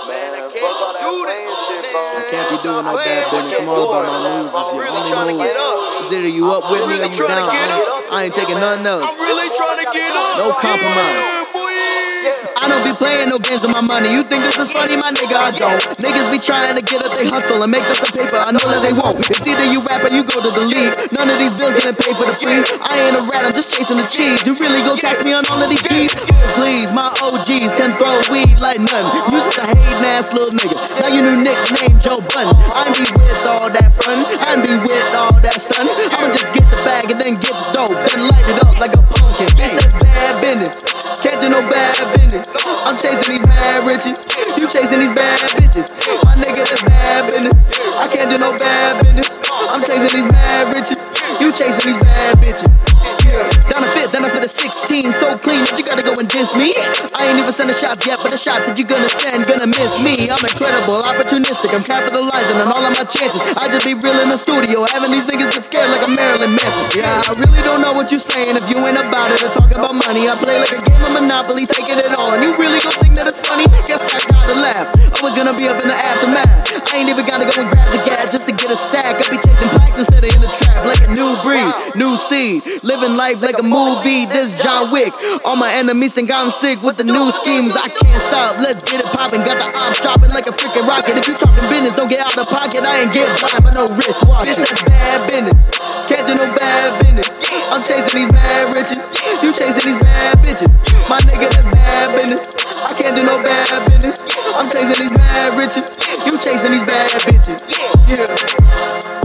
Man, I can't do that. I can't be doing no bad business. I'm all about my moves and shit. really trying to get up. It's either you up with me or you down. I ain't taking nothing else. I'm really trying to get up. No compromise. Yeah, boy. I don't be playing no games with my money. You think this is funny, my nigga? I don't. Niggas be trying to get up, they hustle and make them some paper. I know that they won't. It's either you rap or you go to the league. None of these bills getting paid for the free. I ain't a rat, I'm just chasing the cheese. You really gon' tax me on all of these G's? Please, my OGs can throw weed like nothing. You just a hating ass little nigga. Now you new nickname Joe Budden. I be with all that fun. I be with all that stun. I'ma just get the bag and then get the dope. Then light it up like a pumpkin. Bitch, that's bad business. Can't do no bad business. I'm chasing these bad riches. You chasing these bad bitches. My nigga, that's bad business. I can't do no bad business. I'm chasing these bad riches. You chasing these bad bitches. Down the fifth, then I spit a 16. So clean that you gotta go and diss me. I ain't even sending shots yet, but the shots that you gonna send gonna miss me. I'm incredible, opportunistic. I'm capitalizing on all of my chances. I just be real in the studio, having these niggas get scared like a Marilyn Manson. Yeah, I really don't know what you saying if you ain't about it or talking about money. I play like a game of Monopoly, taking it all, and you really gon' think that it's funny? Guess I gotta laugh. Always gonna be up in the aftermath. I ain't even gotta go and grab the gas just to get a stack. I be chasing plaques instead of in the trap, like a new breed, new seed, living life like a movie. This John Wick. All my enemies think I'm sick with the new schemes. I can't stop, let's get it poppin'. Got the ops dropping like a freaking rocket. If you talking business, don't get out of pocket. I ain't get blind, but no wrist watch. Bitch, that's bad business. Can't do no bad business. I'm chasing these bad riches. You chasing these bad bitches. My nigga, that's bad business. I can't do no bad business. I'm chasing these bad riches. You chasing these bad bitches. Yeah.